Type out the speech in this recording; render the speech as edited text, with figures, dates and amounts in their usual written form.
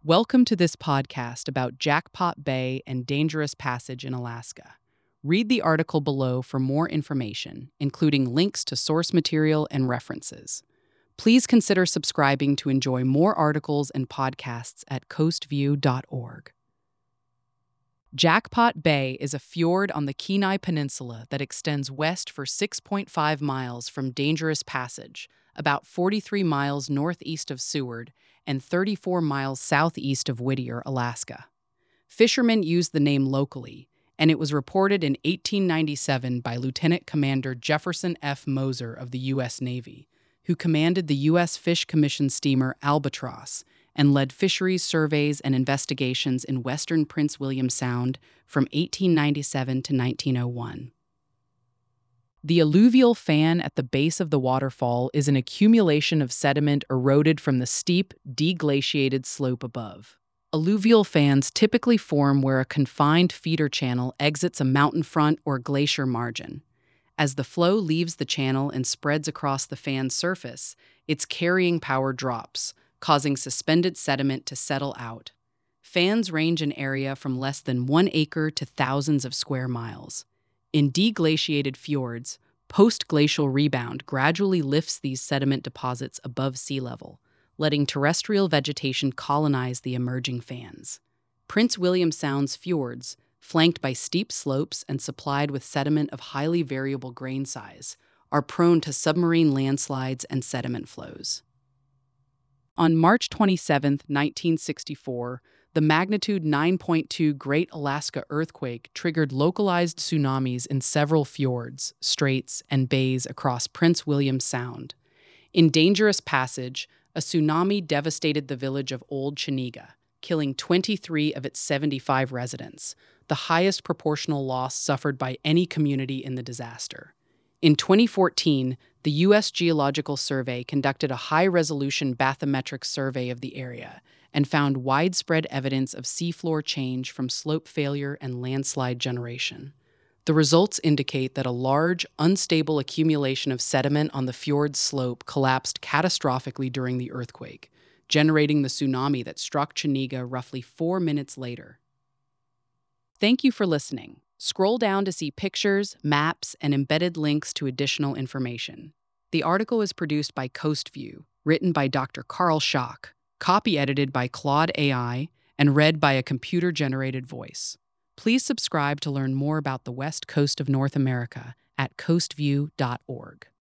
Welcome to this podcast about Jackpot Bay and Dangerous Passage in Alaska. Read the article below for more information, including links to source material and references. Please consider subscribing to enjoy more articles and podcasts at coastview.org. Jackpot Bay is a fjord on the Kenai Peninsula that extends west for 6.5 miles from Dangerous Passage, about 43 miles northeast of Seward, and 34 miles southeast of Whittier, Alaska. Fishermen used the name locally, and it was reported in 1897 by Lieutenant Commander Jefferson F. Moser of the U.S. Navy, who commanded the U.S. Fish Commission steamer Albatross and led fisheries surveys and investigations in western Prince William Sound from 1897 to 1901. The alluvial fan at the base of the waterfall is an accumulation of sediment eroded from the steep, deglaciated slope above. Alluvial fans typically form where a confined feeder channel exits a mountain front or glacier margin. As the flow leaves the channel and spreads across the fan's surface, its carrying power drops, causing suspended sediment to settle out. Fans range in area from less than 1 acre to thousands of square miles. In deglaciated fjords, post-glacial rebound gradually lifts these sediment deposits above sea level, letting terrestrial vegetation colonize the emerging fans. Prince William Sound's fjords, flanked by steep slopes and supplied with sediment of highly variable grain size, are prone to submarine landslides and sediment flows. On March 27, 1964, the magnitude 9.2 Great Alaska Earthquake triggered localized tsunamis in several fjords, straits, and bays across Prince William Sound. In Dangerous Passage, a tsunami devastated the village of Old Chiniga, killing 23 of its 75 residents, the highest proportional loss suffered by any community in the disaster. In 2014, the U.S. Geological Survey conducted a high-resolution bathymetric survey of the area and found widespread evidence of seafloor change from slope failure and landslide generation. The results indicate that a large, unstable accumulation of sediment on the fjord's slope collapsed catastrophically during the earthquake, generating the tsunami that struck Chiniga roughly 4 minutes later. Thank you for listening. Scroll down to see pictures, maps, and embedded links to additional information. The article is produced by CoastView, written by Dr. Carl Schock, copy edited by Claude AI, and read by a computer-generated voice. Please subscribe to learn more about the West Coast of North America at coastview.org.